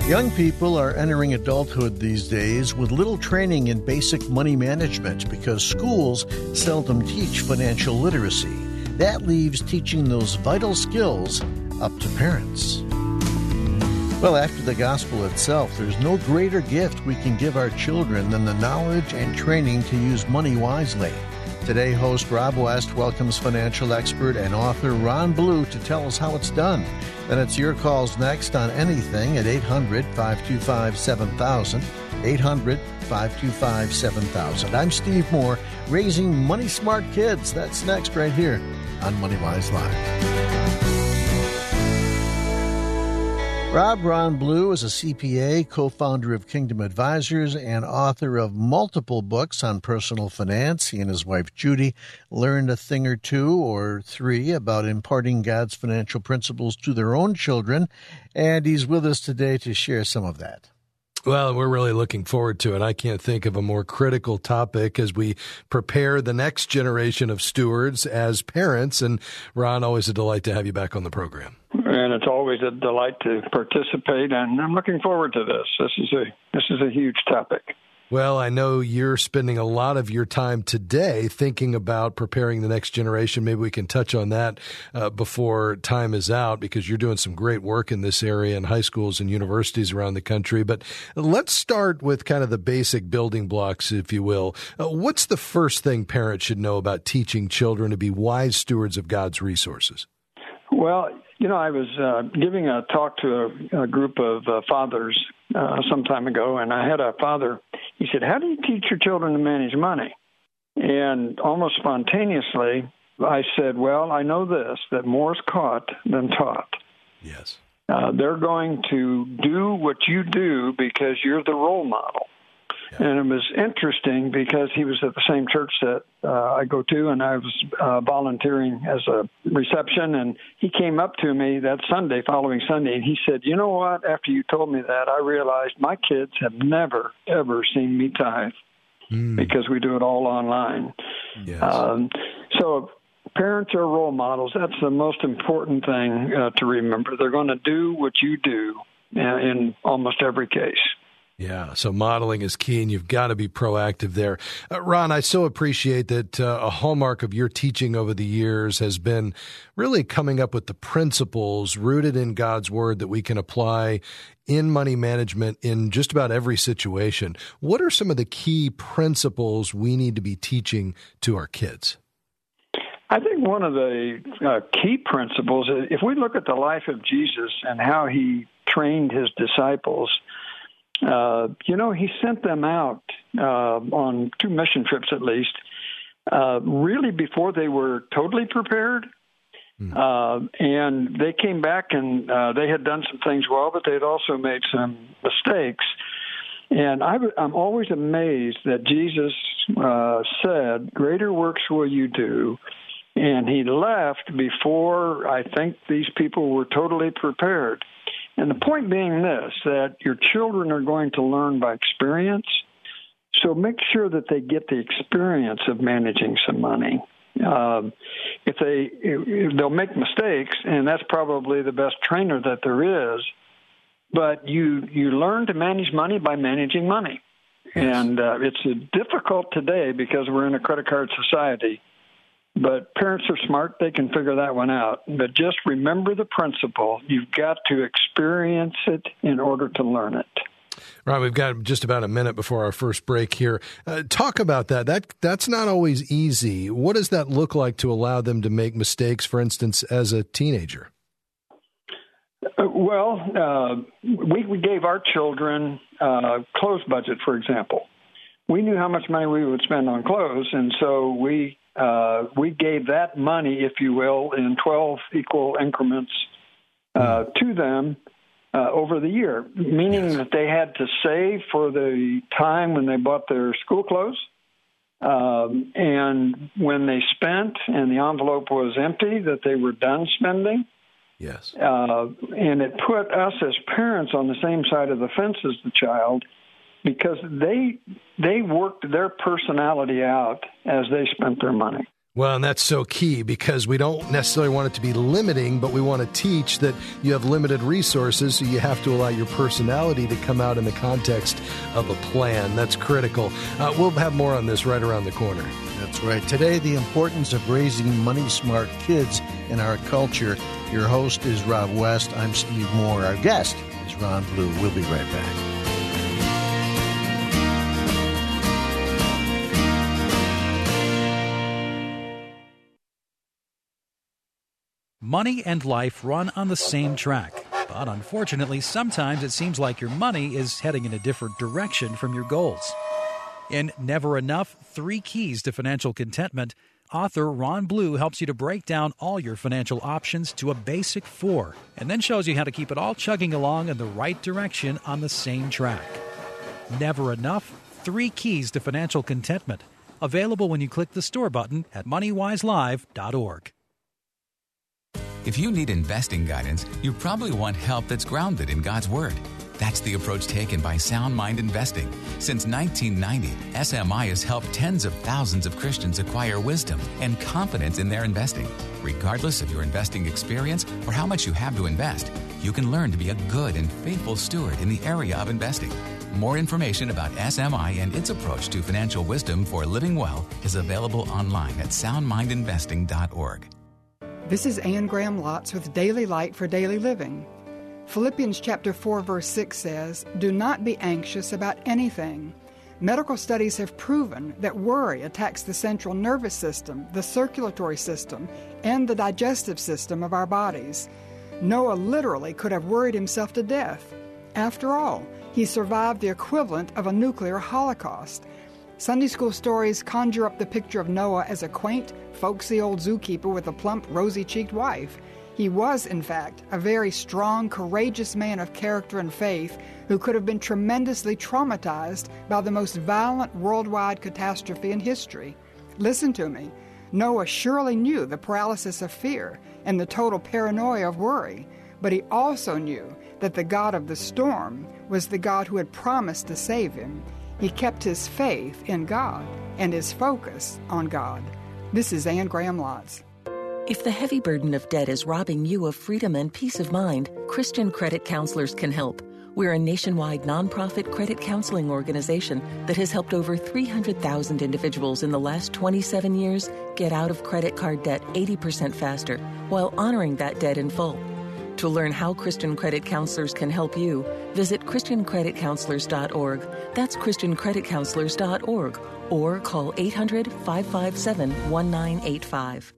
Young people are entering adulthood these days with little training in basic money management because schools seldom teach financial literacy. That leaves teaching those vital skills up to parents. Well, after the gospel itself, there's no greater gift we can give our children than the knowledge and training to use money wisely. Today, host Rob West welcomes financial expert and author Ron Blue to tell us how it's done. Then it's your calls next on anything at 800-525-7000, 800-525-7000. I'm Steve Moore, raising money-smart kids. That's next right here on MoneyWise Live. Ron Blue is a CPA, co-founder of Kingdom Advisors, and author of multiple books on personal finance. He and his wife, Judy, learned a thing or two or three about imparting God's financial principles to their own children, and he's with us today to share some of that. Well, we're really looking forward to it. I can't think of a more critical topic as we prepare the next generation of stewards as parents. And Ron, always a delight to have you back on the program. And it's always a delight to participate, and I'm looking forward to this. This is a huge topic. Well, I know you're spending a lot of your time today thinking about preparing the next generation. Maybe we can touch on that before time is out, because you're doing some great work in this area in high schools and universities around the country. But let's start with kind of the basic building blocks, if you will. What's the first thing parents should know about teaching children to be wise stewards of God's resources? Well, I was giving a talk to a group of fathers some time ago, and I had a father. He said, "How do you teach your children to manage money?" And almost spontaneously, I said, "Well, I know this, that more is caught than taught." Yes. They're going to do what you do because you're the role model. Yeah. And it was interesting because he was at the same church that I go to, and I was volunteering as a reception, and he came up to me that following Sunday, and he said, "You know what, after you told me that, I realized my kids have never, ever seen me tithe because we do it all online." Yes. So parents are role models. That's the most important thing to remember. They're going to do what you do in almost every case. Yeah, so modeling is key, and you've got to be proactive there. Ron, I so appreciate that a hallmark of your teaching over the years has been really coming up with the principles rooted in God's Word that we can apply in money management in just about every situation. What are some of the key principles we need to be teaching to our kids? I think one of the key principles, if we look at the life of Jesus and how he trained his disciples, he sent them out on 2 mission trips at least, really before they were totally prepared. And they came back and they had done some things well, but they had also made some mistakes. And I'm always amazed that Jesus said, "Greater works will you do." And he left before I think these people were totally prepared. And the point being this, that your children are going to learn by experience, so make sure that they get the experience of managing some money. They'll make mistakes, and that's probably the best trainer that there is, but you learn to manage money by managing money. And it's difficult today because we're in a credit card society. But parents are smart. They can figure that one out. But just remember the principle. You've got to experience it in order to learn it. Right. We've got just about a minute before our first break here. Talk about that. That's not always easy. What does that look like to allow them to make mistakes, for instance, as a teenager? We gave our children a clothes budget, for example. We knew how much money we would spend on clothes, and so we gave that money, if you will, in 12 equal increments to them over the year, meaning that they had to save for the time when they bought their school clothes, and when they spent and the envelope was empty, that they were done spending. Yes. And it put us as parents on the same side of the fence as the child, because they worked their personality out as they spent their money. Well, and that's so key because we don't necessarily want it to be limiting, but we want to teach that you have limited resources, so you have to allow your personality to come out in the context of a plan. That's critical. We'll have more on this right around the corner. That's right. Today, the importance of raising money-smart kids in our culture. Your host is Rob West. I'm Steve Moore. Our guest is Ron Blue. We'll be right back. Money and life run on the same track, but unfortunately, sometimes it seems like your money is heading in a different direction from your goals. In Never Enough, 3 Keys to Financial Contentment, author Ron Blue helps you to break down all your financial options to a basic 4, and then shows you how to keep it all chugging along in the right direction on the same track. Never Enough, 3 Keys to Financial Contentment, available when you click the store button at moneywiselive.org. If you need investing guidance, you probably want help that's grounded in God's Word. That's the approach taken by Sound Mind Investing. Since 1990, SMI has helped tens of thousands of Christians acquire wisdom and confidence in their investing. Regardless of your investing experience or how much you have to invest, you can learn to be a good and faithful steward in the area of investing. More information about SMI and its approach to financial wisdom for living well is available online at soundmindinvesting.org. This is Anne Graham Lotz with Daily Light for Daily Living. Philippians chapter 4, verse 6 says, "Do not be anxious about anything." Medical studies have proven that worry attacks the central nervous system, the circulatory system, and the digestive system of our bodies. Noah literally could have worried himself to death. After all, he survived the equivalent of a nuclear holocaust. Sunday school stories conjure up the picture of Noah as a quaint, folksy old zookeeper with a plump, rosy-cheeked wife. He was, in fact, a very strong, courageous man of character and faith who could have been tremendously traumatized by the most violent worldwide catastrophe in history. Listen to me. Noah surely knew the paralysis of fear and the total paranoia of worry, but he also knew that the God of the storm was the God who had promised to save him. He kept his faith in God and his focus on God. This is Anne Graham Lotz. If the heavy burden of debt is robbing you of freedom and peace of mind, Christian Credit Counselors can help. We're a nationwide nonprofit credit counseling organization that has helped over 300,000 individuals in the last 27 years get out of credit card debt 80% faster while honoring that debt in full. To learn how Christian Credit Counselors can help you, visit ChristianCreditCounselors.org. That's ChristianCreditCounselors.org. Or call 800-557-1985.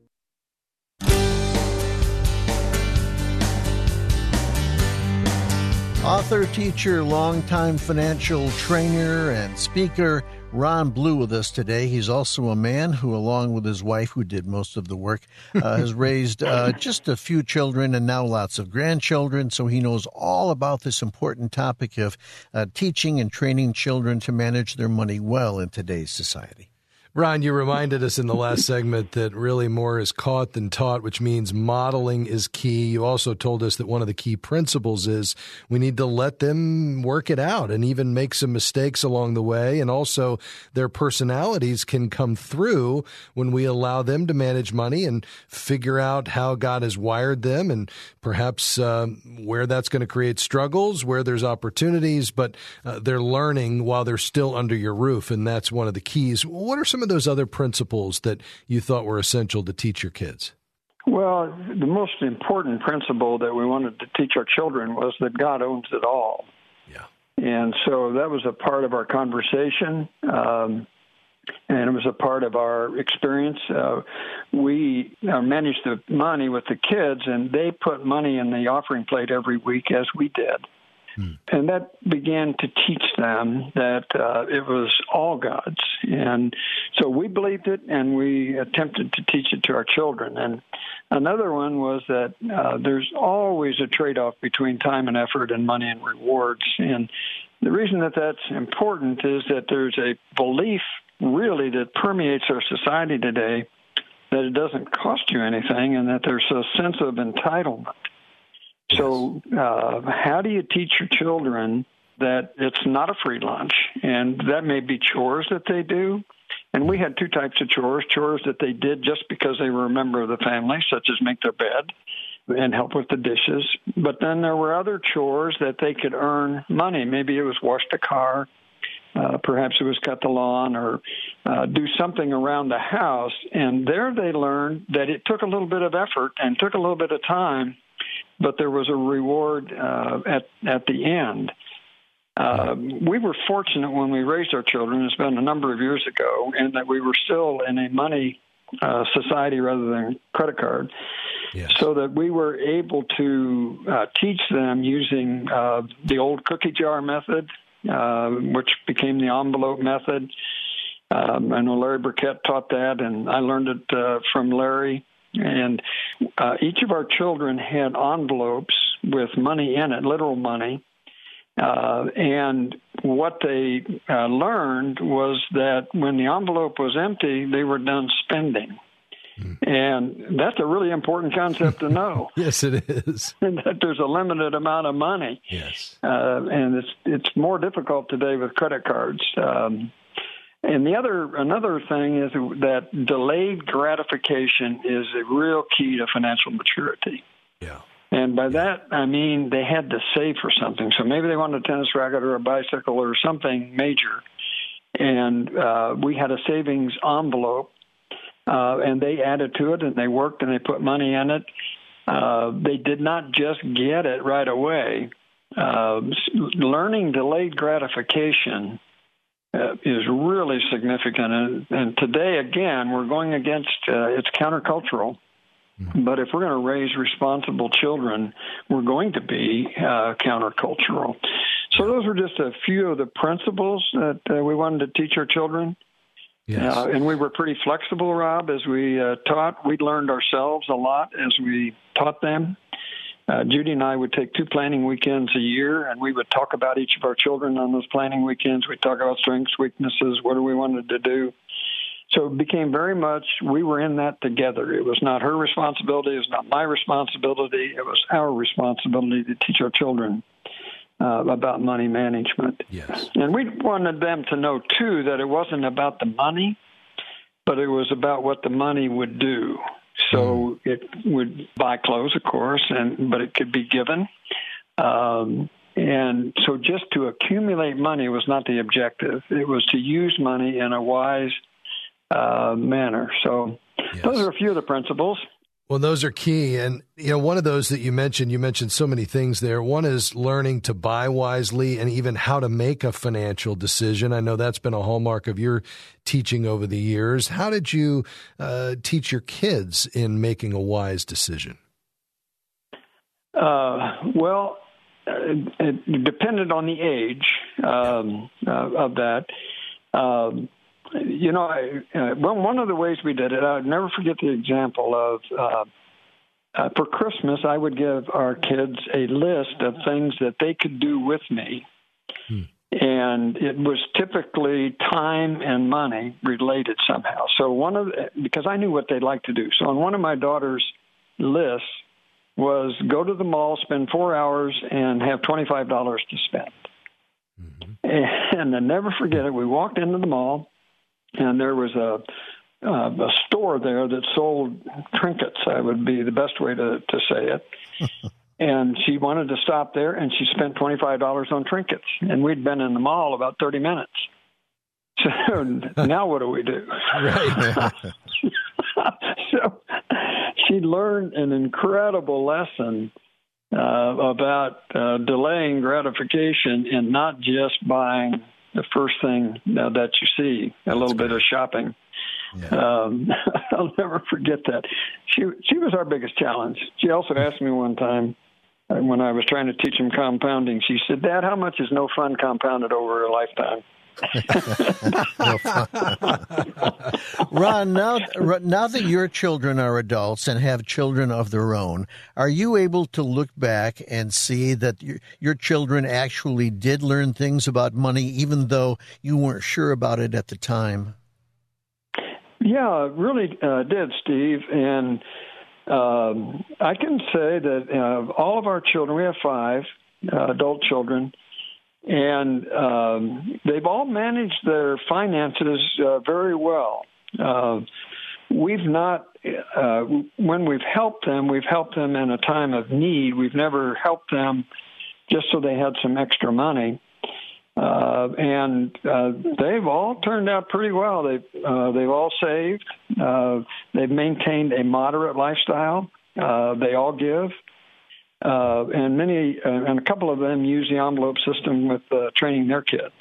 Author, teacher, longtime financial trainer, and speaker, Ron Blue with us today. He's also a man who, along with his wife, who did most of the work, has raised just a few children and now lots of grandchildren. So he knows all about this important topic of teaching and training children to manage their money well in today's society. Ron, you reminded us in the last segment that really more is caught than taught, which means modeling is key. You also told us that one of the key principles is we need to let them work it out and even make some mistakes along the way. And also their personalities can come through when we allow them to manage money and figure out how God has wired them and perhaps where that's going to create struggles, where there's opportunities, but they're learning while they're still under your roof. And that's one of the keys. What are some of those other principles that you thought were essential to teach your kids? Well, the most important principle that we wanted to teach our children was that God owns it all. Yeah. And so that was a part of our conversation, and it was a part of our experience. We managed the money with the kids, and they put money in the offering plate every week as we did. And that began to teach them that it was all God's. And so we believed it, and we attempted to teach it to our children. And another one was that there's always a trade-off between time and effort and money and rewards. And the reason that that's important is that there's a belief really that permeates our society today that it doesn't cost you anything and that there's a sense of entitlement. So how do you teach your children that it's not a free lunch? And that may be chores that they do. And we had two types of chores that they did just because they were a member of the family, such as make their bed and help with the dishes. But then there were other chores that they could earn money. Maybe it was wash the car, perhaps it was cut the lawn, or do something around the house. And there they learned that it took a little bit of effort and took a little bit of time, but there was a reward at the end. We were fortunate when we raised our children, it's been a number of years ago, and that we were still in a money society rather than credit card, yes. So that we were able to teach them using the old cookie jar method, which became the envelope method. I know Larry Burkett taught that, and I learned it from Larry. And each of our children had envelopes with money in it, literal money. And what they learned was that when the envelope was empty, they were done spending. And that's a really important concept to know. Yes, it is. And that there's a limited amount of money. Yes. And it's more difficult today with credit cards. And another thing is that delayed gratification is a real key to financial maturity. Yeah. And by that, I mean they had to save for something. So maybe they wanted a tennis racket or a bicycle or something major. And we had a savings envelope, and they added to it, and they worked, and they put money in it. They did not just get it right away. Learning delayed gratification is really significant. And today, again, we're going against it's countercultural. But if we're going to raise responsible children, we're going to be countercultural. So those were just a few of the principles that we wanted to teach our children. Yes. And we were pretty flexible, Rob, as we taught. We learned ourselves a lot as we taught them. Judy and I would take 2 planning weekends a year, and we would talk about each of our children on those planning weekends. We'd talk about strengths, weaknesses, what do we wanted to do. So it became very much, we were in that together. It was not her responsibility. It was not my responsibility. It was our responsibility to teach our children about money management. Yes. And we wanted them to know, too, that it wasn't about the money, but it was about what the money would do. So it would buy clothes, of course, but it could be given. And so just to accumulate money was not the objective. It was to use money in a wise manner. So yes. Those are a few of the principles. Well, those are key. And, one of those that you mentioned so many things there. One is learning to buy wisely and even how to make a financial decision. I know that's been a hallmark of your teaching over the years. How did you teach your kids in making a wise decision? Well, it depended on the age of that. One of the ways we did it, I would never forget the example of for Christmas, I would give our kids a list of things that they could do with me. And it was typically time and money related somehow. So because I knew what they'd like to do. So on one of my daughter's lists was go to the mall, spend 4 hours, and have $25 to spend. And I'll never forget it. We walked into the mall. And there was a store there that sold trinkets, that would be the best way to say it. And she wanted to stop there, and she spent $25 on trinkets. And we'd been in the mall about 30 minutes. So now what do we do? Right. So she learned an incredible lesson about delaying gratification and not just buying the first thing that you see, a little bit of shopping. Yeah. I'll never forget that. She was our biggest challenge. She also asked me one time when I was trying to teach him compounding, she said, "Dad, how much is no fun compounded over a lifetime?" Ron, now that your children are adults and have children of their own, are you able to look back and see that your children actually did learn things about money, even though you weren't sure about it at the time? Yeah, it really did, Steve. And I can say that all of our children, we have 5 adult children, And they've all managed their finances very well. We've not, when we've helped them in a time of need. We've never helped them just so they had some extra money. And they've all turned out pretty well. They've all saved. They've maintained a moderate lifestyle. They all give. And a couple of them use the envelope system with training their kids.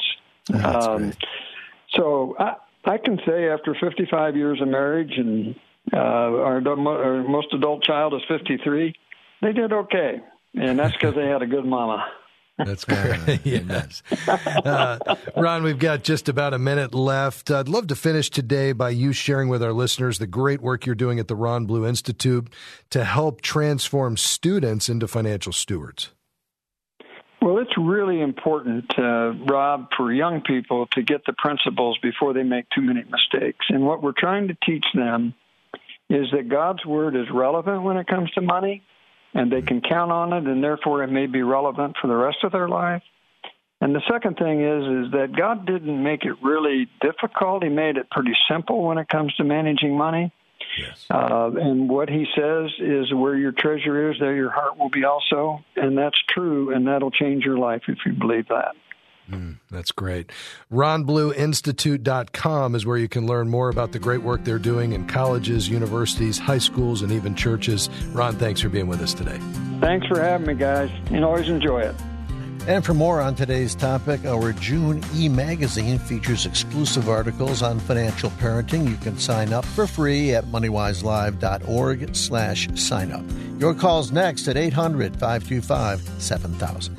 So I can say after 55 years of marriage, and our most adult child is 53, they did okay. And that's because they had a good mama. That's great. Yes. Ron, we've got just about a minute left. I'd love to finish today by you sharing with our listeners the great work you're doing at the Ron Blue Institute to help transform students into financial stewards. Well, it's really important, Rob, for young people to get the principles before they make too many mistakes. And what we're trying to teach them is that God's Word is relevant when it comes to money, and they can count on it, and therefore it may be relevant for the rest of their life. And the second thing is that God didn't make it really difficult. He made it pretty simple when it comes to managing money. Yes. And what he says is where your treasure is, there your heart will be also. And that's true, and that'll change your life if you believe that. That's great. RonBlueInstitute.com is where you can learn more about the great work they're doing in colleges, universities, high schools, and even churches. Ron, thanks for being with us today. Thanks for having me, guys, and always enjoy it. And for more on today's topic, our June e-magazine features exclusive articles on financial parenting. You can sign up for free at moneywiselive.org/sign up. Your call's next at 800-525-7000.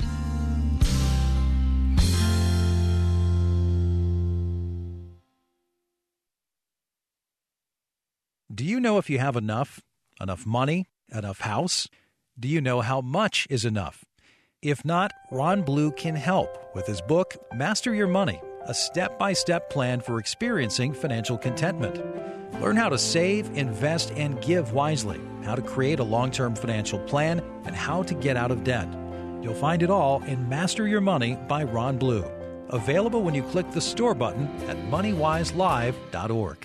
Do you know if you have enough? Enough money? Enough house? Do you know how much is enough? If not, Ron Blue can help with his book, Master Your Money, a step-by-step plan for experiencing financial contentment. Learn how to save, invest, and give wisely, how to create a long-term financial plan, and how to get out of debt. You'll find it all in Master Your Money by Ron Blue. Available when you click the store button at moneywiselive.org.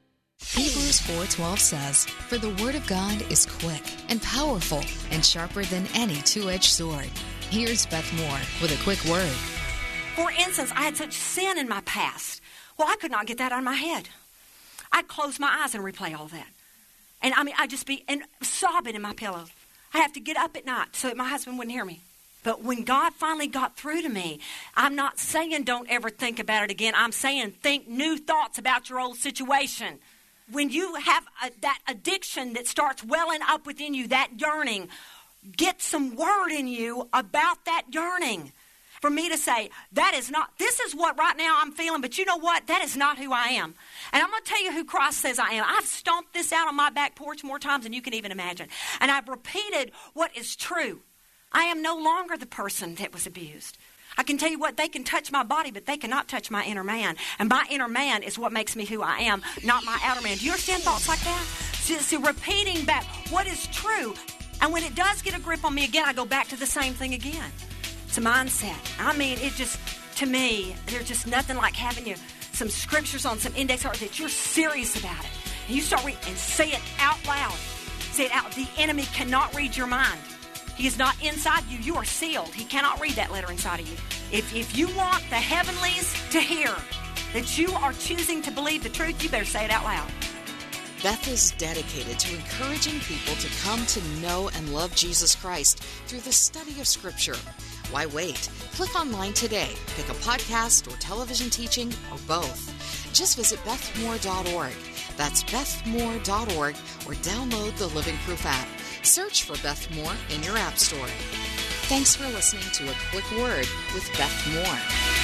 Hebrews 4:12 says, "For the word of God is quick and powerful and sharper than any two-edged sword." Here's Beth Moore with a quick word. For instance, I had such sin in my past. Well, I could not get that out of my head. I'd close my eyes and replay all that. And I'd just be sobbing in my pillow. I have to get up at night so that my husband wouldn't hear me. But when God finally got through to me, I'm not saying don't ever think about it again. I'm saying think new thoughts about your old situation. When you have that addiction that starts welling up within you, that yearning, get some word in you about that yearning. For me to say, this is what right now I'm feeling, but you know what? That is not who I am. And I'm going to tell you who Christ says I am. I've stomped this out on my back porch more times than you can even imagine. And I've repeated what is true. I am no longer the person that was abused. I can tell you what, they can touch my body, but they cannot touch my inner man. And my inner man is what makes me who I am, not my outer man. Do you understand thoughts like that? So repeating back what is true. And when it does get a grip on me again, I go back to the same thing again. It's a mindset. I mean, to me, there's just nothing like having some scriptures on some index cards that you're serious about it. And you start reading and say it out loud. Say it out. The enemy cannot read your mind. He is not inside you. You are sealed. He cannot read that letter inside of you. If you want the heavenlies to hear that you are choosing to believe the truth, you better say it out loud. Beth is dedicated to encouraging people to come to know and love Jesus Christ through the study of Scripture. Why wait? Click online today. Pick a podcast or television teaching or both. Just visit bethmoore.org. That's bethmoore.org or download the Living Proof app. Search for Beth Moore in your app store. Thanks for listening to A Quick Word with Beth Moore.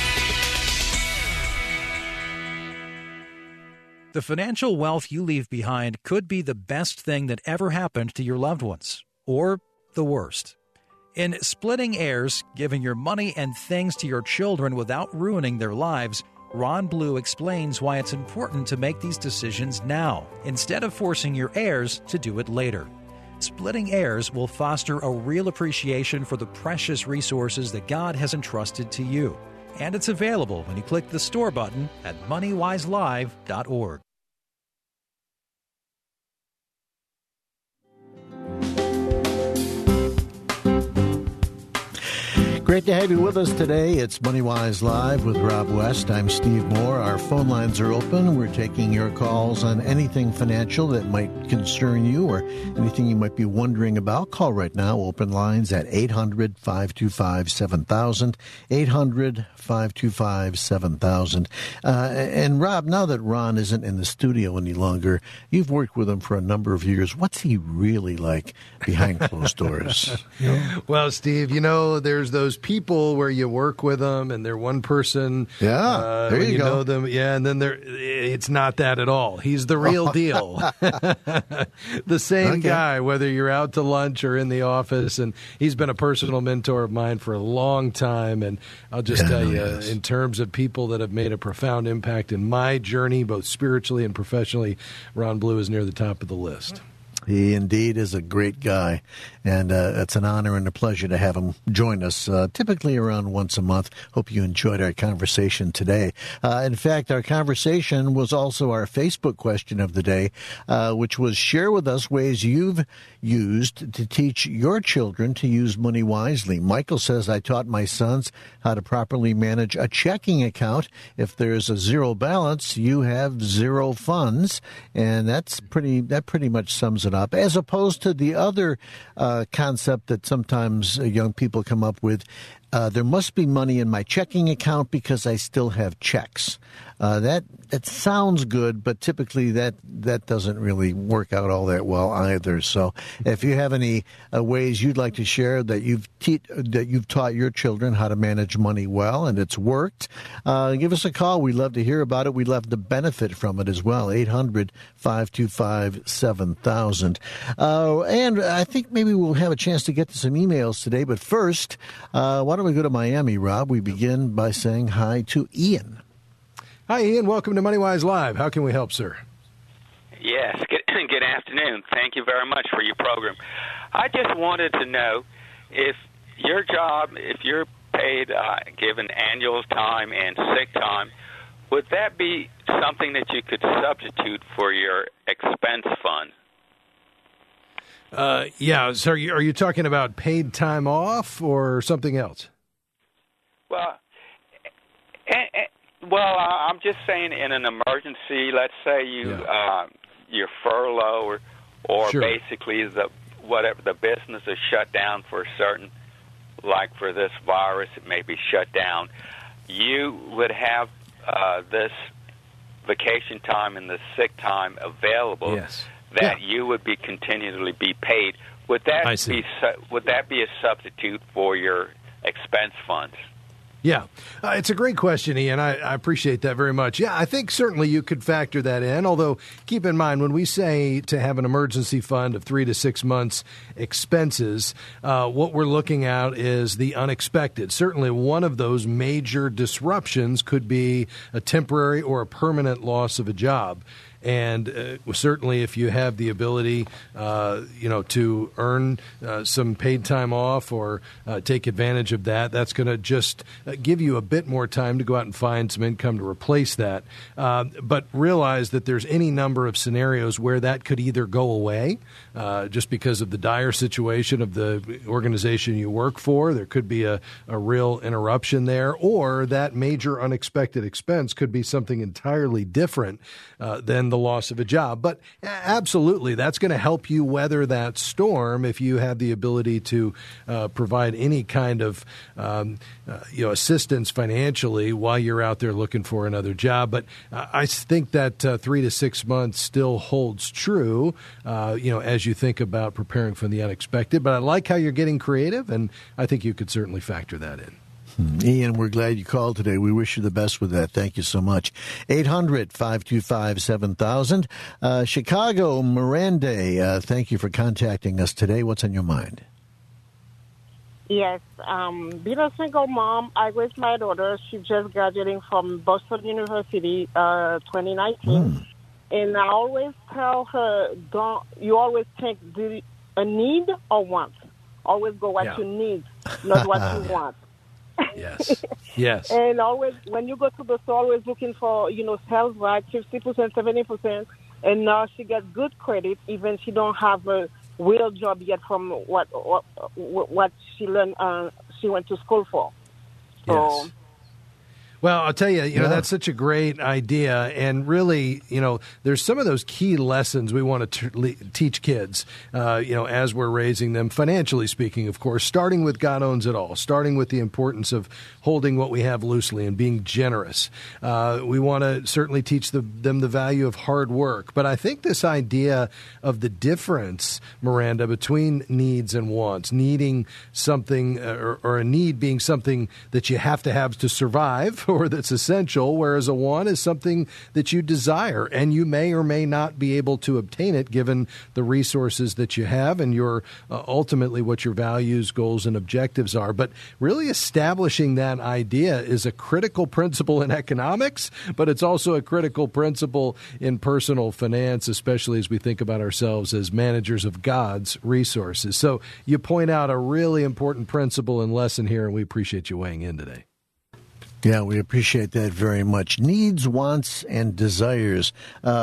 The financial wealth you leave behind could be the best thing that ever happened to your loved ones, or the worst. In Splitting Heirs, Giving Your Money and Things to Your Children Without Ruining Their Lives, Ron Blue explains why it's important to make these decisions now, instead of forcing your heirs to do it later. Splitting Heirs will foster a real appreciation for the precious resources that God has entrusted to you. And it's available when you click the store button at MoneyWiseLive.org. Great to have you with us today. It's MoneyWise Live with Rob West. I'm Steve Moore. Our phone lines are open. We're taking your calls on anything financial that might concern you or anything you might be wondering about. Call right now. Open lines at 800-525-7000, 800-525-7000. And Rob, now that Ron isn't in the studio any longer, you've worked with him for a number of years. What's he really like behind closed doors? Well, Steve, there's those people where you work with them and they're one person. Yeah, there you go. Know them. Yeah, and then it's not that at all. He's the real deal. The same guy, whether you're out to lunch or in the office. And he's been a personal mentor of mine for a long time. And I'll just tell you, in terms of people that have made a profound impact in my journey, both spiritually and professionally, Ron Blue is near the top of the list. He indeed is a great guy, and it's an honor and a pleasure to have him join us, typically around once a month. Hope you enjoyed our conversation today. In fact, our conversation was also our Facebook question of the day, which was share with us ways you've used to teach your children to use money wisely. Michael says, I taught my sons how to properly manage a checking account. If there's a zero balance, you have zero funds, and that pretty much sums it up, as opposed to the other concept that sometimes young people come up with. There must be money in my checking account because I still have checks. That sounds good, but typically that doesn't really work out all that well either. So, if you have any ways you'd like to share that you've taught your children how to manage money well and it's worked, give us a call. We'd love to hear about it. We'd love to benefit from it as well. 800-525-7000. And I think maybe we'll have a chance to get to some emails today. But first, why don't we go to Miami, Rob? We begin by saying hi to Ian. Hi, Ian. Welcome to MoneyWise Live. How can we help, sir? Yes. Good afternoon. Thank you very much for your program. I just wanted to know if your job, if you're paid given annual time and sick time, would that be something that you could substitute for your expense fund? Yeah. So are you talking about paid time off or something else? Well, I'm just saying in an emergency, let's say you're furlough or Sure. basically the business is shut down for certain, like for this virus, it may be shut down. You would have this vacation time and the sick time available. Yes. That you would be continually be paid. Would that be a substitute for your expense funds? Yeah, it's a great question, Ian. I appreciate that very much. Yeah, I think certainly you could factor that in, although keep in mind when we say to have an emergency fund of 3 to 6 months expenses, what we're looking at is the unexpected. Certainly one of those major disruptions could be a temporary or a permanent loss of a job. And certainly if you have the ability, to earn some paid time off or take advantage of that, that's going to just give you a bit more time to go out and find some income to replace that. But realize that there's any number of scenarios where that could either go away just because of the dire situation of the organization you work for. There could be a real interruption there, or that major unexpected expense could be something entirely different than the loss of a job. But absolutely, that's going to help you weather that storm if you have the ability to provide any kind of assistance financially while you're out there looking for another job. But I think that 3 to 6 months still holds true, as you think about preparing for the unexpected. But I like how you're getting creative, and I think you could certainly factor that in. Ian, we're glad you called today. We wish you the best with that. Thank you so much. 800-525-7000. Chicago, Miranda, thank you for contacting us today. What's on your mind? Yes. Being a single mom, I raised my daughter. She's just graduating from Boston University 2019. And I always tell her, you always think, a need or want. Always go what you need, not what you want. Yes. Yes. And always, when you go to the store, always looking for, sales right, 50%, 70%. And now she gets good credit, even she don't have a real job yet from what she learned, she went to school for. So, yes. Well, I'll tell you, that's such a great idea. And really, there's some of those key lessons we want to teach kids, as we're raising them, financially speaking, of course, starting with God owns it all, starting with the importance of holding what we have loosely and being generous. We want to certainly teach them the value of hard work. But I think this idea of the difference, Miranda, between needs and wants, needing something or a need being something that you have to survive, or that's essential, whereas a want is something that you desire, and you may or may not be able to obtain it given the resources that you have and your ultimately what your values, goals, and objectives are. But really establishing that idea is a critical principle in economics, but it's also a critical principle in personal finance, especially as we think about ourselves as managers of God's resources. So you point out a really important principle and lesson here, and we appreciate you weighing in today. Yeah, we appreciate that very much. Needs, wants, and desires.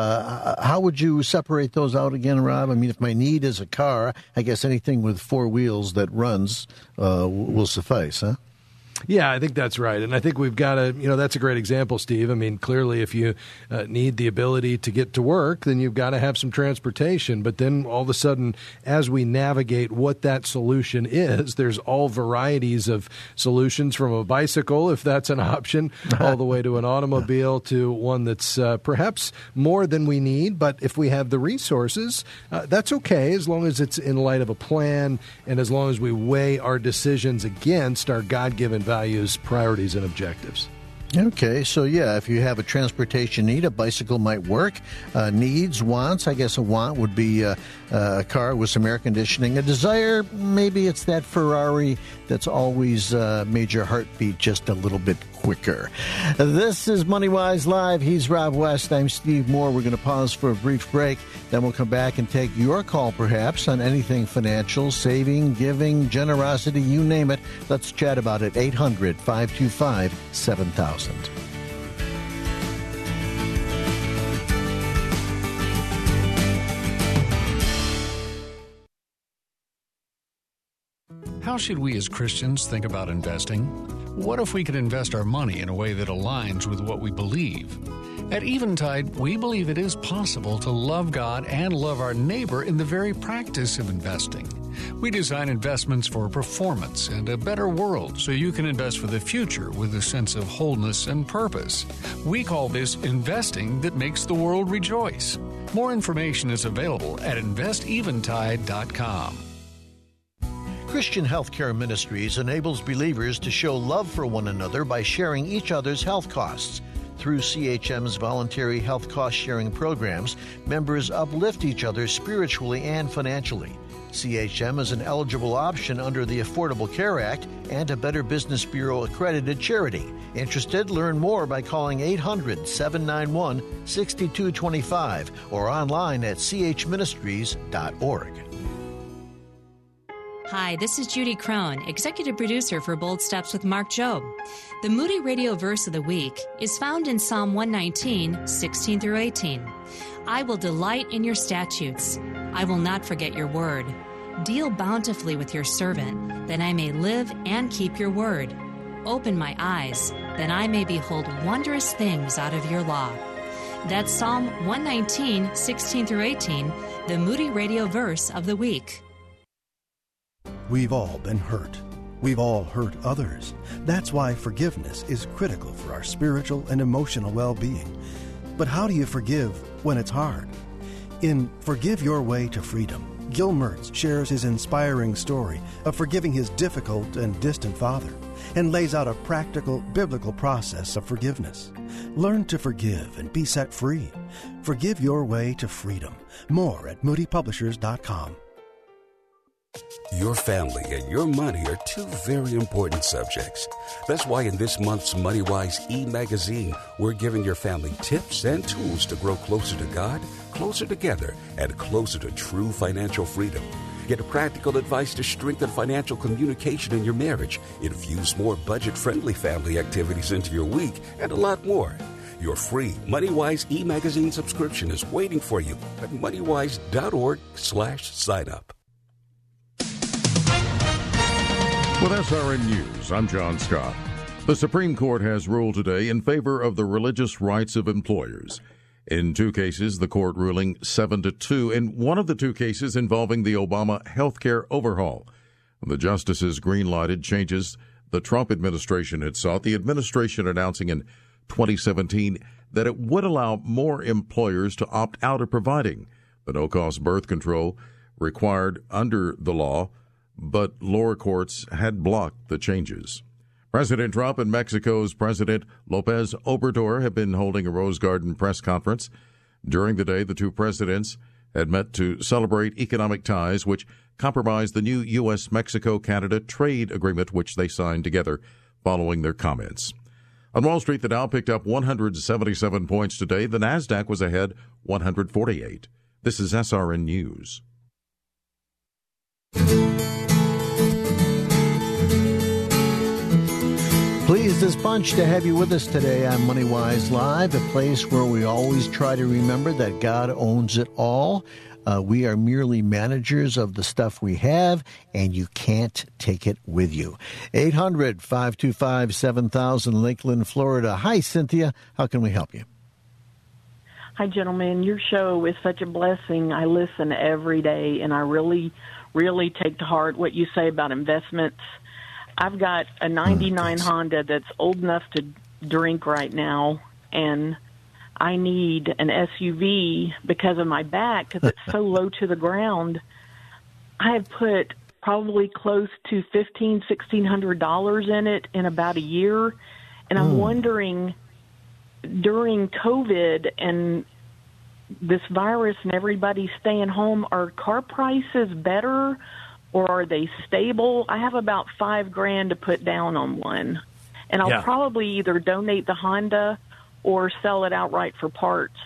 How would you separate those out again, Rob? I mean, if my need is a car, I guess anything with four wheels that runs will suffice, huh? Yeah, I think that's right. And I think we've got to, that's a great example, Steve. I mean, clearly, if you need the ability to get to work, then you've got to have some transportation. But then all of a sudden, as we navigate what that solution is, there's all varieties of solutions, from a bicycle, if that's an option, all the way to an automobile, to one that's perhaps more than we need. But if we have the resources, that's okay, as long as it's in light of a plan and as long as we weigh our decisions against our God-given values, priorities, and objectives. Okay, so if you have a transportation need, a bicycle might work. Needs, wants, I guess a want would be a car with some air conditioning. A desire, maybe it's that Ferrari that's always made your heart beat just a little bit quicker. This is MoneyWise Live. He's Rob West. I'm Steve Moore. We're going to pause for a brief break. Then we'll come back and take your call, perhaps, on anything financial, saving, giving, generosity, you name it. Let's chat about it. 800-525-7000. How should we as Christians think about investing? What if we could invest our money in a way that aligns with what we believe? At Eventide, we believe it is possible to love God and love our neighbor in the very practice of investing. We design investments for performance and a better world so you can invest for the future with a sense of wholeness and purpose. We call this investing that makes the world rejoice. More information is available at investeventide.com. Christian Healthcare Ministries enables believers to show love for one another by sharing each other's health costs. Through CHM's voluntary health cost-sharing programs, members uplift each other spiritually and financially. CHM is an eligible option under the Affordable Care Act and a Better Business Bureau accredited charity. Interested? Learn more by calling 800-791-6225 or online at chministries.org. Hi, this is Judy Crone, executive producer for Bold Steps with Mark Jobe. The Moody Radio verse of the week is found in Psalm 119, 16 through 18. I will delight in your statutes. I will not forget your word. Deal bountifully with your servant, that I may live and keep your word. Open my eyes, that I may behold wondrous things out of your law. That's Psalm 119, 16 through 18, the Moody Radio verse of the week. We've all been hurt. We've all hurt others. That's why forgiveness is critical for our spiritual and emotional well-being. But how do you forgive when it's hard? In Forgive Your Way to Freedom, Gil Mertz shares his inspiring story of forgiving his difficult and distant father and lays out a practical biblical process of forgiveness. Learn to forgive and be set free. Forgive Your Way to Freedom. More at moodypublishers.com. Your family and your money are two very important subjects. That's why in this month's MoneyWise e-magazine, we're giving your family tips and tools to grow closer to God, closer together, and closer to true financial freedom. Get practical advice to strengthen financial communication in your marriage, infuse more budget-friendly family activities into your week, and a lot more. Your free MoneyWise e-magazine subscription is waiting for you at moneywise.org/sign-up. With SRN News, I'm John Scott. The Supreme Court has ruled today in favor of the religious rights of employers. In 2 cases, the court ruling 7-2 in one of the 2 cases involving the Obama health care overhaul. The justices green-lighted changes the Trump administration had sought, the administration announcing in 2017 that it would allow more employers to opt out of providing the no-cost birth control required under the law, but lower courts had blocked the changes. President Trump and Mexico's President López Obrador have been holding a Rose Garden press conference. During the day, the 2 presidents had met to celebrate economic ties, which compromised the new U.S.-Mexico-Canada trade agreement, which they signed together following their comments. On Wall Street, the Dow picked up 177 points today. The Nasdaq was ahead 148. This is SRN News. Pleased as punch to have you with us today on MoneyWise Live, a place where we always try to remember that God owns it all. We are merely managers of the stuff we have, and you can't take it with you. 800-525-7000, Lakeland, Florida. Hi, Cynthia. How can we help you? Hi, gentlemen. Your show is such a blessing. I listen every day, and I really, really take to heart what you say about investments. I've got a 99 Honda that's old enough to drink right now, and I need an SUV because of my back, because it's so low to the ground. I have put probably close to $1,600 in it in about a year, and I'm wondering, during COVID and this virus and everybody staying home, are car prices better or are they stable? I have about $5,000 to put down on one, and I'll probably either donate the Honda or sell it outright for parts.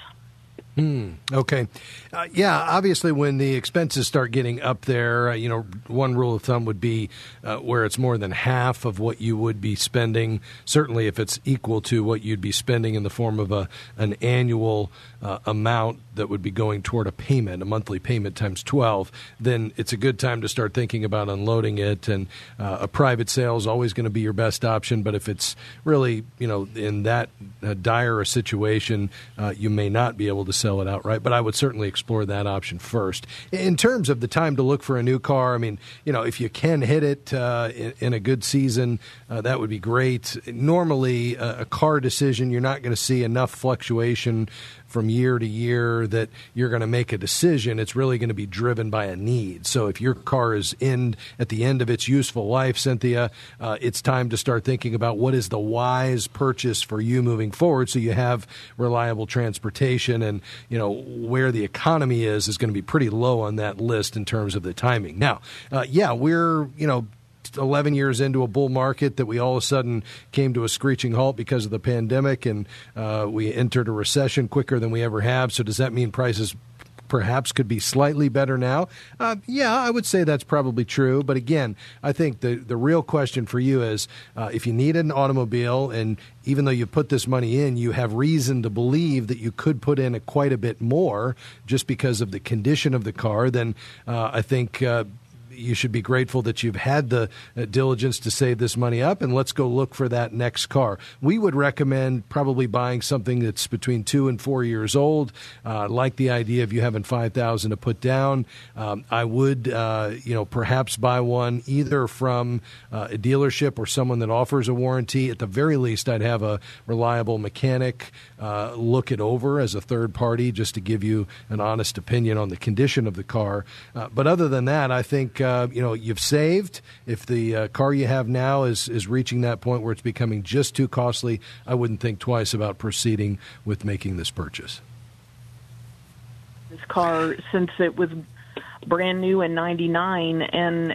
Okay. Obviously, when the expenses start getting up there, one rule of thumb would be where it's more than half of what you would be spending, certainly if it's equal to what you'd be spending in the form of an annual amount that would be going toward a payment, a monthly payment times 12, then it's a good time to start thinking about unloading it. And a private sale is always going to be your best option. But if it's really, in that dire a situation, you may not be able to sell it outright. But I would certainly explore that option first. In terms of the time to look for a new car, if you can hit it in a good season, that would be great. Normally, a car decision, you're not going to see enough fluctuation from year to year that you're going to make a decision. It's really going to be driven by a need. So if your car is at the end of its useful life, Cynthia, it's time to start thinking about what is the wise purchase for you moving forward so you have reliable transportation. And, where the economy is going to be pretty low on that list in terms of the timing. Now, we're, 11 years into a bull market that we all of a sudden came to a screeching halt because of the pandemic, and we entered a recession quicker than we ever have. So does that mean prices perhaps could be slightly better now? I would say that's probably true. But again, I think the real question for you is if you need an automobile, and even though you put this money in, you have reason to believe that you could put in quite a bit more just because of the condition of the car, then I think you should be grateful that you've had the diligence to save this money up, and let's go look for that next car. We would recommend probably buying something that's between 2 and 4 years old. Like the idea of you having $5,000 to put down. I would, perhaps buy one either from a dealership or someone that offers a warranty. At the very least, I'd have a reliable mechanic look it over as a third party just to give you an honest opinion on the condition of the car. But other than that, I think you've saved. If the car you have now is reaching that point where it's becoming just too costly, I wouldn't think twice about proceeding with making this purchase. This car, since it was brand new in '99, and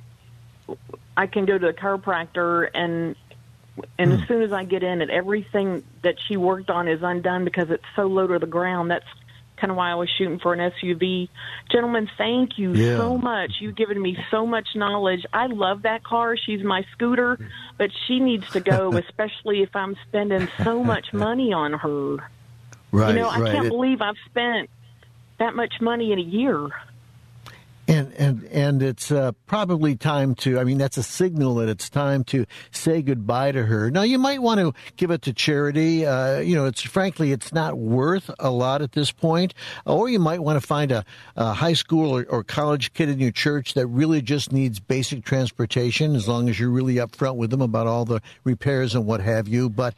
I can go to a chiropractor, and as soon as I get in it, everything that she worked on is undone because it's so low to the ground. That's kind of why I was shooting for an SUV. Gentlemen, thank you so much. You've given me so much knowledge. I love that car. She's my scooter, but she needs to go, especially if I'm spending so much money on her. Right, you know, I can't believe I've spent that much money in a year. And it's probably time to, I mean, that's a signal that it's time to say goodbye to her. Now, you might want to give it to charity. It's not worth a lot at this point. Or you might want to find a high school or college kid in your church that really just needs basic transportation, as long as you're really upfront with them about all the repairs and what have you. But,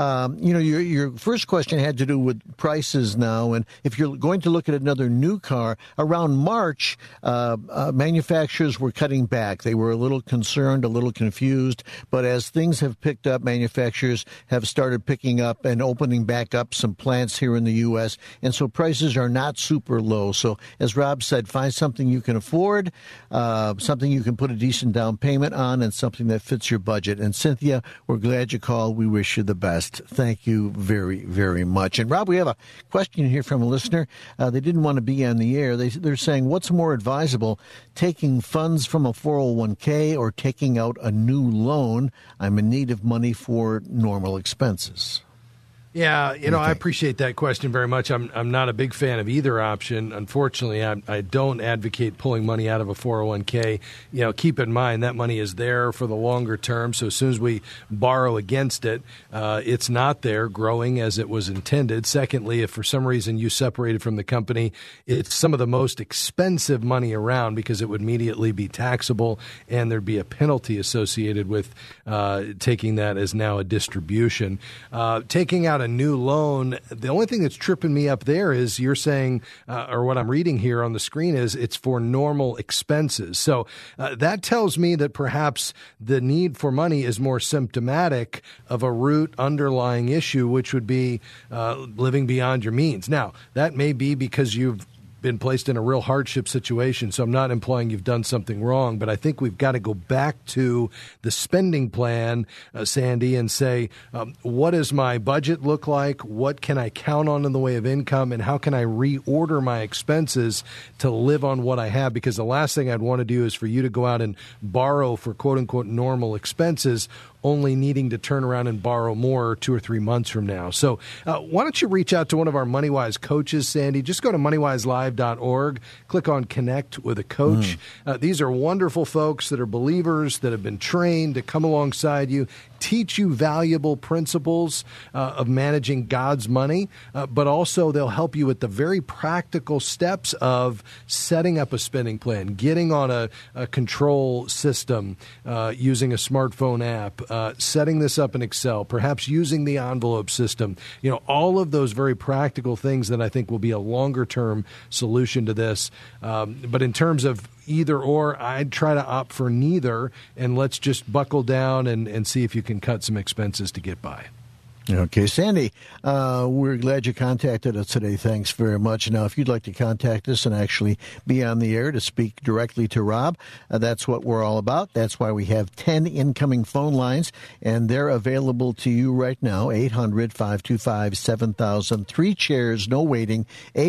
your first question had to do with prices now. And if you're going to look at another new car, around March, manufacturers were cutting back. They were a little concerned, a little confused, but as things have picked up, manufacturers have started picking up and opening back up some plants here in the U.S., and so prices are not super low. So as Rob said, find something you can afford, something you can put a decent down payment on, and something that fits your budget. And Cynthia, we're glad you called. We wish you the best. Thank you very, very much. And Rob, we have a question here from a listener. They didn't want to be on the air. They're saying, what's more advisable, taking funds from a 401k or taking out a new loan? I'm in need of money for normal expenses. Yeah, I appreciate that question very much. I'm not a big fan of either option. Unfortunately, I don't advocate pulling money out of a 401k. Keep in mind that money is there for the longer term. So as soon as we borrow against it, it's not there growing as it was intended. Secondly, if for some reason you separated from the company, it's some of the most expensive money around because it would immediately be taxable and there'd be a penalty associated with taking that as now a distribution. Taking out a new loan, the only thing that's tripping me up there is you're saying, or what I'm reading here on the screen is it's for normal expenses. So that tells me that perhaps the need for money is more symptomatic of a root underlying issue, which would be living beyond your means. Now, that may be because you've been placed in a real hardship situation. So I'm not implying you've done something wrong, but I think we've got to go back to the spending plan, Sandy, and say, what does my budget look like? What can I count on in the way of income? And how can I reorder my expenses to live on what I have? Because the last thing I'd want to do is for you to go out and borrow for quote unquote normal expenses, only needing to turn around and borrow more 2 or 3 months from now. So why don't you reach out to one of our MoneyWise coaches, Sandy? Just go to MoneyWiseLive.org, click on Connect with a Coach. These are wonderful folks that are believers that have been trained to come alongside you, teach you valuable principles of managing God's money, but also they'll help you with the very practical steps of setting up a spending plan, getting on a control system, using a smartphone app, setting this up in Excel, perhaps using the envelope system, all of those very practical things that I think will be a longer-term solution to this. But in terms of either or, I'd try to opt for neither, and let's just buckle down and see if you can cut some expenses to get by. Okay, Sandy, we're glad you contacted us today. Thanks very much. Now, if you'd like to contact us and actually be on the air to speak directly to Rob, that's what we're all about. That's why we have 10 incoming phone lines, and they're available to you right now, 800-525-7000. 3 chairs, no waiting,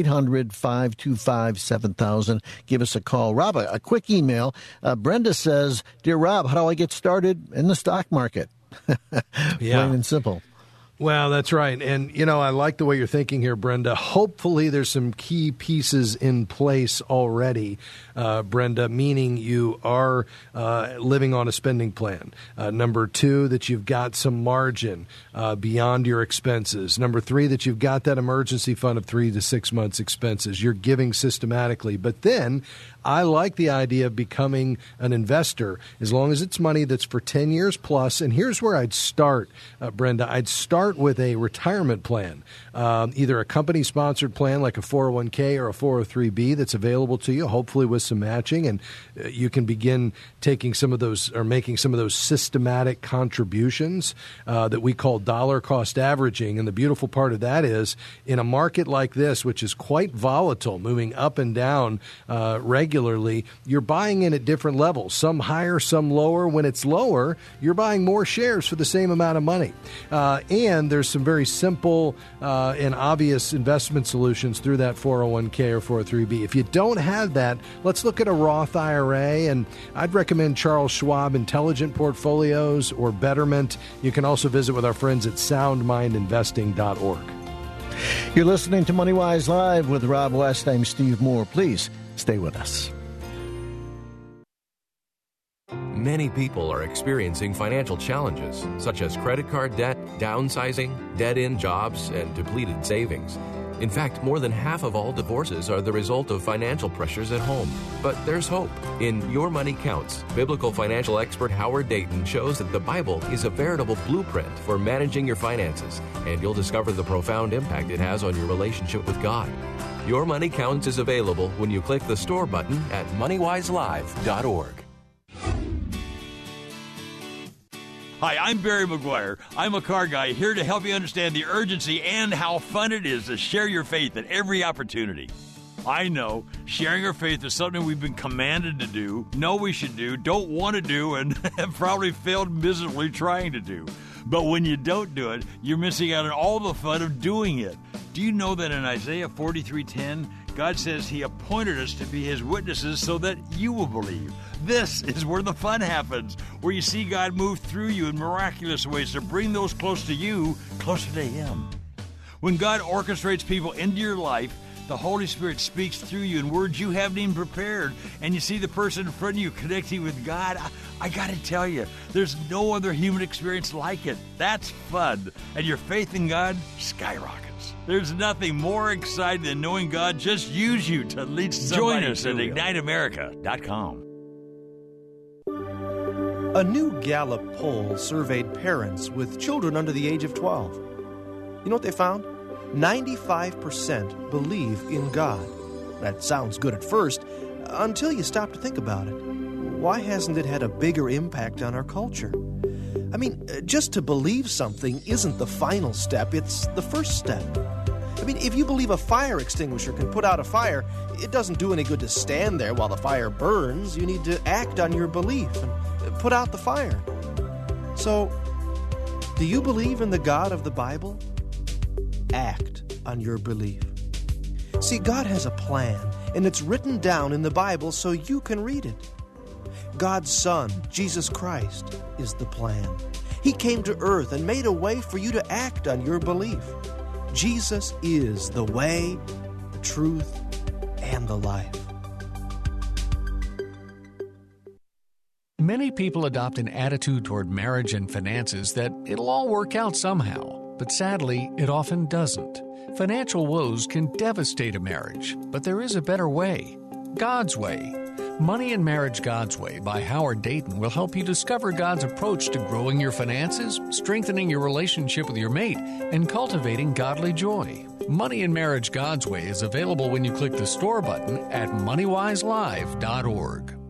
800-525-7000. Give us a call. Rob, a quick email. Brenda says, Dear Rob, how do I get started in the stock market? Plain and simple. Well, that's right. And, I like the way you're thinking here, Brenda. Hopefully there's some key pieces in place already, Brenda, meaning you are living on a spending plan. Number 2, that you've got some margin beyond your expenses. Number 3, that you've got that emergency fund of 3 to 6 months expenses. You're giving systematically. But then I like the idea of becoming an investor as long as it's money that's for 10 years plus. And here's where I'd start, Brenda. I'd start with a retirement plan, either a company-sponsored plan like a 401k or a 403b that's available to you, hopefully with some matching, and you can begin taking some of those or making some of those systematic contributions that we call dollar cost averaging. And the beautiful part of that is in a market like this, which is quite volatile, moving up and down regularly, regularly, you're buying in at different levels, some higher, some lower. When it's lower, you're buying more shares for the same amount of money. And there's some very simple and obvious investment solutions through that 401k or 403b. If you don't have that, let's look at a Roth IRA, and I'd recommend Charles Schwab Intelligent Portfolios or Betterment. You can also visit with our friends at soundmindinvesting.org. You're listening to MoneyWise Live with Rob West. I'm Steve Moore. Please stay with us. Many people are experiencing financial challenges, such as credit card debt, downsizing, dead-end jobs, and depleted savings. In fact, more than half of all divorces are the result of financial pressures at home. But there's hope. In Your Money Counts, biblical financial expert Howard Dayton shows that the Bible is a veritable blueprint for managing your finances, and you'll discover the profound impact it has on your relationship with God. Your Money Counts is available when you click the store button at moneywiselive.org. Hi, I'm Barry McGuire. I'm a car guy here to help you understand the urgency and how fun it is to share your faith at every opportunity. I know sharing our faith is something we've been commanded to do, know we should do, don't want to do, and have probably failed miserably trying to do. But when you don't do it, you're missing out on all the fun of doing it. Do you know that in Isaiah 43:10, God says He appointed us to be His witnesses so that you will believe? This is where the fun happens, where you see God move through you in miraculous ways to bring those close to you closer to Him. When God orchestrates people into your life, the Holy Spirit speaks through you in words you haven't even prepared, and you see the person in front of you connecting with God. I got to tell you, there's no other human experience like it. That's fun, and your faith in God skyrockets. There's nothing more exciting than knowing God just used you to lead somebody. Join us at IgniteAmerica.com. A new Gallup poll surveyed parents with children under the age of 12. You know what they found? 95% believe in God. That sounds good at first, until you stop to think about it. Why hasn't it had a bigger impact on our culture? I mean, just to believe something isn't the final step, it's the first step. I mean, if you believe a fire extinguisher can put out a fire, it doesn't do any good to stand there while the fire burns. You need to act on your belief and put out the fire. So, do you believe in the God of the Bible? Act on your belief. See, God has a plan, and it's written down in the Bible so you can read it. God's Son, Jesus Christ, is the plan. He came to earth and made a way for you to act on your belief. Jesus is the way, the truth, and the life. Many people adopt an attitude toward marriage and finances that it'll all work out somehow. But sadly, it often doesn't. Financial woes can devastate a marriage, but there is a better way. God's Way. Money and Marriage God's Way by Howard Dayton will help you discover God's approach to growing your finances, strengthening your relationship with your mate, and cultivating godly joy. Money and Marriage God's Way is available when you click the store button at moneywiselive.org.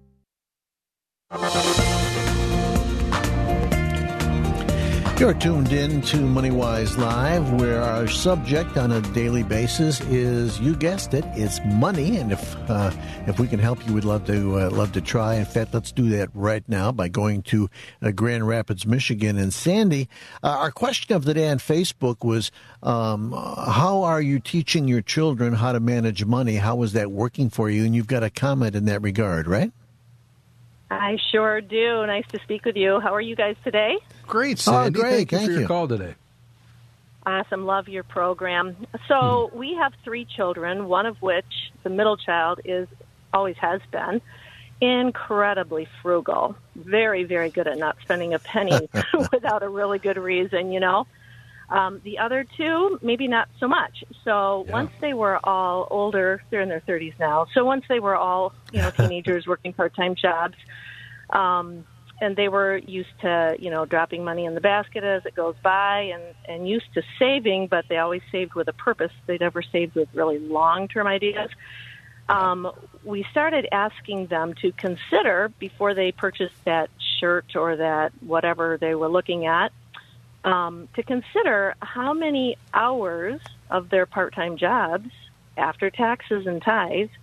You're tuned in to MoneyWise Live, where our subject on a daily basis is, you guessed it, it's money. And if we can help you, we'd love to try. In fact, let's do that right now by going to Grand Rapids, Michigan. And Sandy, our question of the day on Facebook was, how are you teaching your children how to manage money? How is that working for you? And you've got a comment in that regard, right? I sure do. Nice to speak with you. How are you guys today? Great, Sandy. Oh, great. Thank you for your call today. Awesome. Love your program. So we have 3 children, one of which, the middle child, always has been incredibly frugal. Very, very good at not spending a penny without a really good reason, you know. The other 2, maybe not so much. So once they were all older, they're in their 30s now. So once they were all, teenagers working part-time jobs, and they were used to, dropping money in the basket as it goes by and used to saving, but they always saved with a purpose. They never saved with really long-term ideas. We started asking them to consider, before they purchased that shirt or that whatever they were looking at, to consider how many hours of their part-time jobs, after taxes and tithes,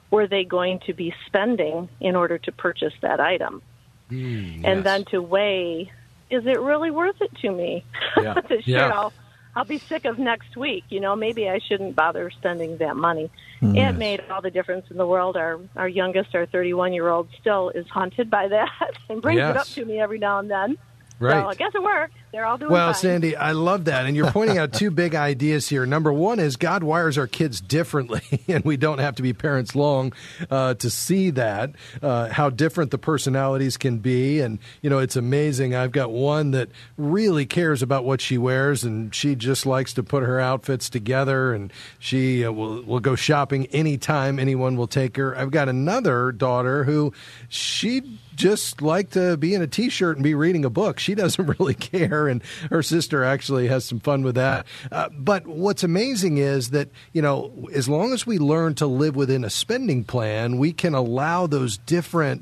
were they going to be spending in order to purchase that item? And then to weigh, is it really worth it to me? I'll be sick of next week. Maybe I shouldn't bother spending that money. It made all the difference in the world. Our youngest, our 31-year-old, still is haunted by that and brings it up to me every now and then. Right. So I guess it worked. They're all doing well, fine. Sandy, I love that. And you're pointing out two big ideas here. Number one is God wires our kids differently, and we don't have to be parents long to see that, how different the personalities can be. And, it's amazing. I've got one that really cares about what she wears, and she just likes to put her outfits together, and she will go shopping anytime anyone will take her. I've got another daughter who she just like to be in a T-shirt and be reading a book. She doesn't really care, and her sister actually has some fun with that. But what's amazing is that, as long as we learn to live within a spending plan, we can allow those different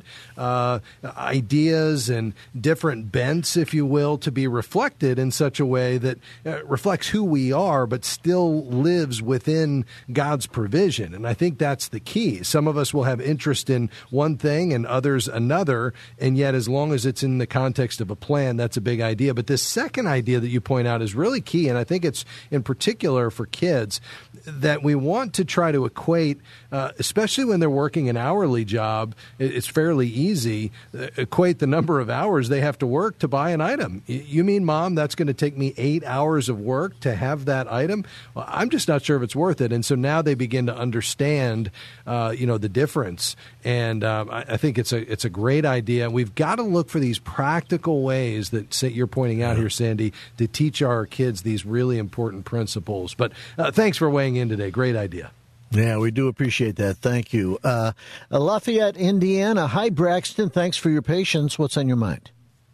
ideas and different bents, if you will, to be reflected in such a way that reflects who we are, but still lives within God's provision. And I think that's the key. Some of us will have interest in one thing and others another. And yet, as long as it's in the context of a plan, that's a big idea. But this second idea that you point out is really key, and I think it's in particular for kids, that we want to try to equate, especially when they're working an hourly job, it's fairly easy, equate the number of hours they have to work to buy an item. You mean, Mom, that's going to take me 8 hours of work to have that item? Well, I'm just not sure if it's worth it. And so now they begin to understand, the difference. And I think it's a great idea. We've got to look for these practical ways that you're pointing out here, Sandy, to teach our kids these really important principles. But thanks for weighing in today. Great idea. Yeah, we do appreciate that. Thank you. Lafayette, Indiana. Hi, Braxton. Thanks for your patience. What's on your mind?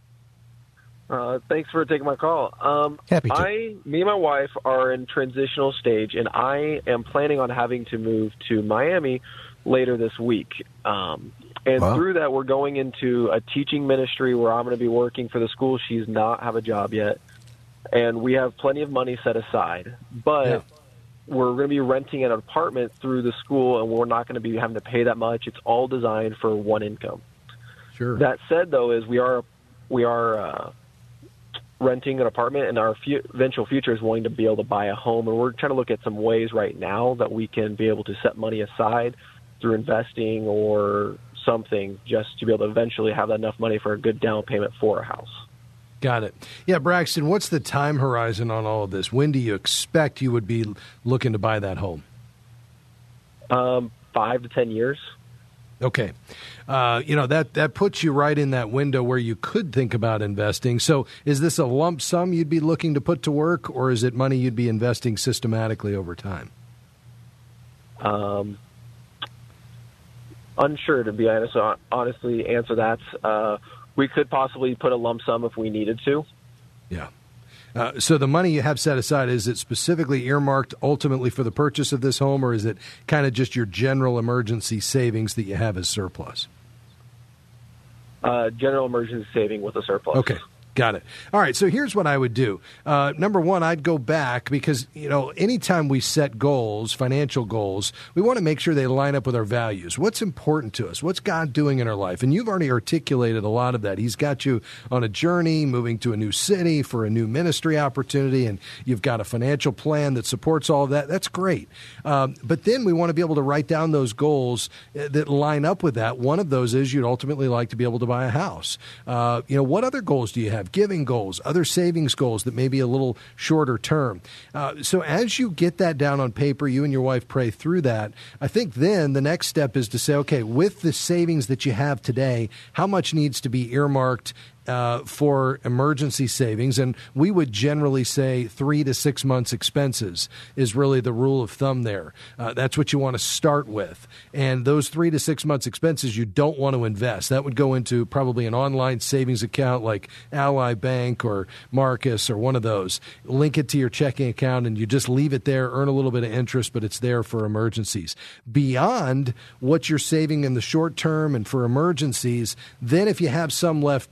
Thanks for taking my call. Happy to. Me and my wife are in transitional stage, and I am planning on having to move to Miami later this week. Through that, we're going into a teaching ministry where I'm going to be working for the school. She's not have a job yet. And we have plenty of money set aside. But we're going to be renting an apartment through the school, and we're not going to be having to pay that much. It's all designed for one income. Sure. That said, though, is we are renting an apartment, and our eventual future is wanting to be able to buy a home. And we're trying to look at some ways right now that we can be able to set money aside through investing or something, just to be able to eventually have enough money for a good down payment for a house. Got it. Yeah, Braxton, what's the time horizon on all of this? When do you expect you would be looking to buy that home? 5 to 10 years. Okay. That puts you right in that window where you could think about investing. So is this a lump sum you'd be looking to put to work, or is it money you'd be investing systematically over time? Unsure, to be honest. Honestly, answer that. We could possibly put a lump sum if we needed to. Yeah. So the money you have set aside, is it specifically earmarked ultimately for the purchase of this home, or is it kind of just your general emergency savings that you have as surplus? General emergency saving with a surplus. Okay. Got it. All right, so here's what I would do. Number one, I'd go back because, anytime we set goals, financial goals, we want to make sure they line up with our values. What's important to us? What's God doing in our life? And you've already articulated a lot of that. He's got you on a journey, moving to a new city for a new ministry opportunity, and you've got a financial plan that supports all of that. That's great. But then we want to be able to write down those goals that line up with that. One of those is you'd ultimately like to be able to buy a house. What other goals do you have? Giving goals, other savings goals that may be a little shorter term. So as you get that down on paper, you and your wife pray through that. I think then the next step is to say, okay, with the savings that you have today, how much needs to be earmarked for emergency savings? And we would generally say 3 to 6 months expenses is really the rule of thumb there. That's what you want to start with. And those 3 to 6 months expenses you don't want to invest. That would go into probably an online savings account like Ally Bank or Marcus or one of those. Link it to your checking account and you just leave it there, earn a little bit of interest, but it's there for emergencies. Beyond what you're saving in the short term and for emergencies, then if you have some left over,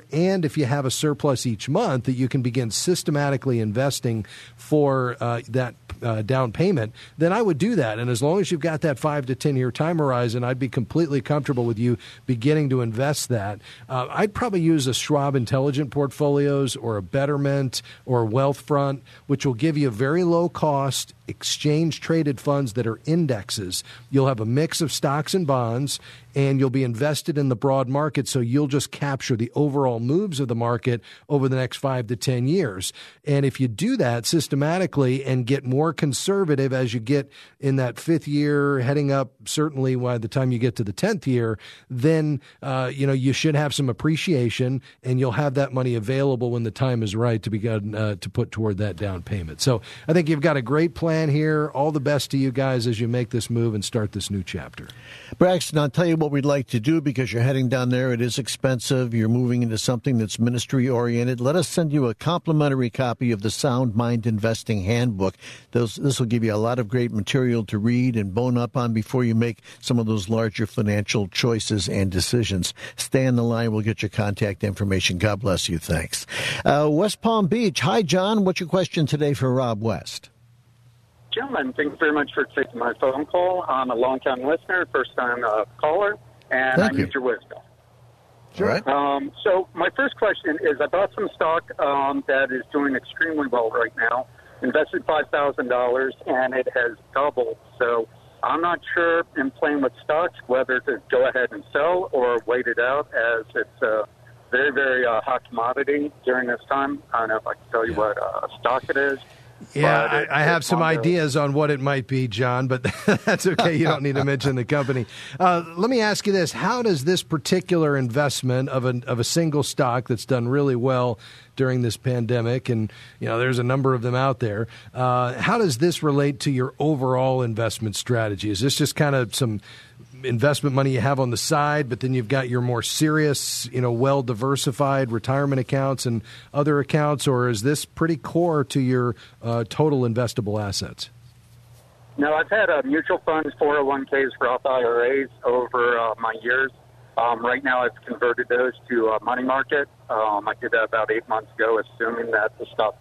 and if you have a surplus each month, that you can begin systematically investing for that down payment, then I would do that. And as long as you've got that 5 to 10 year time horizon, I'd be completely comfortable with you beginning to invest that. I'd probably use a Schwab Intelligent Portfolios or a Betterment or Wealthfront, which will give you very low cost exchange traded funds that are indexes. You'll have a mix of stocks and bonds, and you'll be invested in the broad market, so you'll just capture the overall moves of the market over the next 5 to 10 years. And if you do that systematically and get more conservative as you get in that 5th year, heading up certainly by the time you get to the 10th year, then you should have some appreciation, and you'll have that money available when the time is right to begin to put toward that down payment. So I think you've got a great plan here. All the best to you guys as you make this move and start this new chapter. Braxton, I'll tell you what we'd like to do, because you're heading down there. It is expensive. You're moving into something that's ministry-oriented. Let us send you a complimentary copy of the Sound Mind Investing Handbook. This will give you a lot of great material to read and bone up on before you make some of those larger financial choices and decisions. Stay on the line. We'll get your contact information. God bless you. Thanks. West Palm Beach. Hi, John. What's your question today for Rob West? Gentlemen, thank you very much for taking my phone call. I'm a long-time listener, first-time caller, and I need your wisdom. Sure. So my first question is, I bought some stock that is doing extremely well right now, invested $5,000, and it has doubled. So I'm not sure in playing with stocks whether to go ahead and sell or wait it out, as it's a very, very hot commodity during this time. I don't know if I can tell you what stock it is. Yeah, I have some ideas on what it might be, John, but that's okay. You don't need to mention the company. Let me ask you this. How does this particular investment of a single stock that's done really well during this pandemic, and there's a number of them out there, how does this relate to your overall investment strategy? Is this just kind of some investment money you have on the side, but then you've got your more serious, well-diversified retirement accounts and other accounts, or is this pretty core to your total investable assets? No, I've had mutual funds, 401ks, Roth IRAs over my years. Right now I've converted those to money market. I did that about 8 months ago, assuming that the stock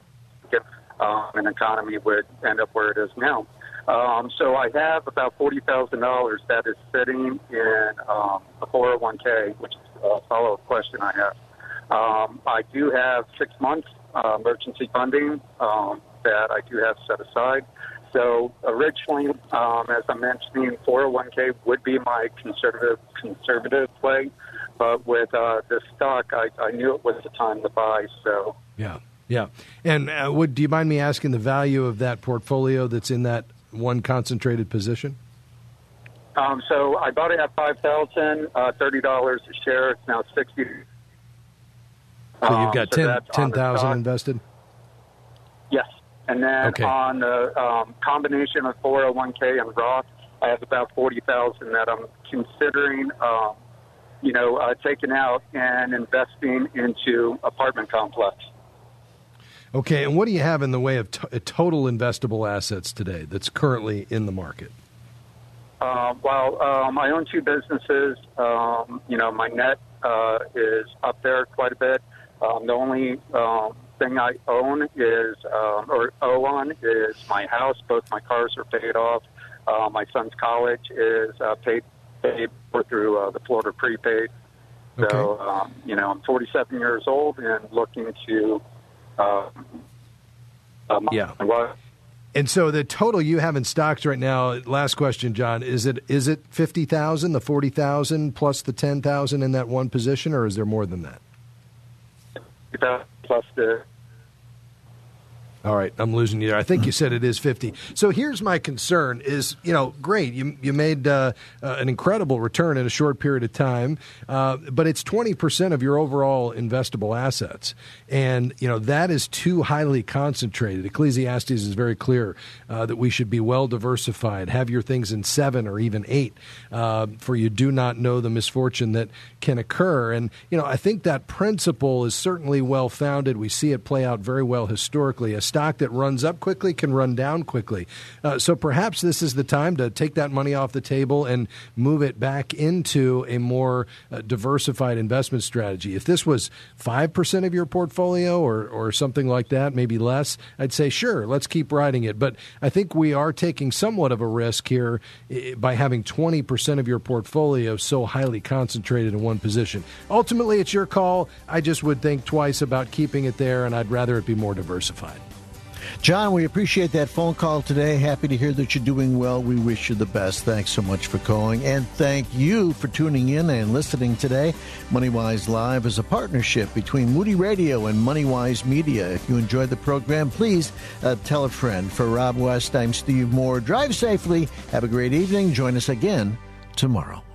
and economy would end up where it is now. So I have about $40,000 that is sitting in a 401k, which is a follow-up question I have. I do have 6 months emergency funding that I do have set aside. So originally, as I'm mentioning, 401k would be my conservative play. But with this stock, I knew it was the time to buy. So yeah. And do you mind me asking the value of that portfolio that's in that one concentrated position? So I bought it at $5,000, $30 a share. It's now $60. So you've got 10,000 invested? Yes. And then on the combination of 401k and Roth, I have about $40,000 that I'm considering, taking out and investing into apartment complex. Okay, and what do you have in the way of total investable assets today that's currently in the market? I own 2 businesses. My net is up there quite a bit. The only thing I own is, or owe on, is my house. Both my cars are paid off. My son's college is paid for through the Florida prepaid. Okay. So, I'm 47 years old and looking to And so the total you have in stocks right now, last question, John, is it 50,000, the 40,000 plus the 10,000 in that one position, or is there more than that? Plus the... All right, I'm losing you there. I think you said it is 50. So here's my concern is, great, you made an incredible return in a short period of time, but it's 20% of your overall investable assets. And, that is too highly concentrated. Ecclesiastes is very clear that we should be well diversified, have your things in 7 or even 8, for you do not know the misfortune that can occur. And, I think that principle is certainly well-founded. We see it play out very well historically, stock that runs up quickly can run down quickly. So perhaps this is the time to take that money off the table and move it back into a more diversified investment strategy. If this was 5% of your portfolio or something like that, maybe less, I'd say, sure, let's keep riding it. But I think we are taking somewhat of a risk here by having 20% of your portfolio so highly concentrated in one position. Ultimately, it's your call. I just would think twice about keeping it there, and I'd rather it be more diversified. John, we appreciate that phone call today. Happy to hear that you're doing well. We wish you the best. Thanks so much for calling. And thank you for tuning in and listening today. MoneyWise Live is a partnership between Moody Radio and MoneyWise Media. If you enjoyed the program, please tell a friend. For Rob West, I'm Steve Moore. Drive safely. Have a great evening. Join us again tomorrow.